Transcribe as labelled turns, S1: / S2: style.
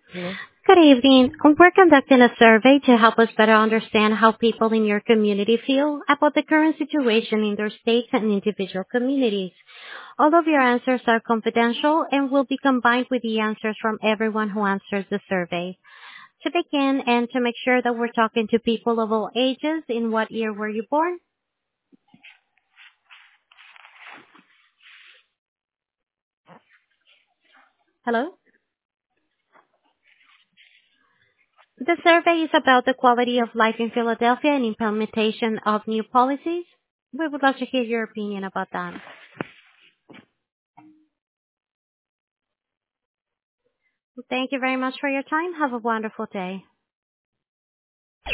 S1: Hello?
S2: Good evening. We're conducting a survey to help us better understand how people in your community feel about the current situation in their states and individual communities. All of your answers are confidential and will be combined with the answers from everyone who answers the survey. To begin and to make sure that we're talking to people of all ages, in what year were you born? Hello? The survey is about the quality of life in Philadelphia and implementation of new policies. We would love to hear your opinion about that. Thank you very much for your time. Have a wonderful day.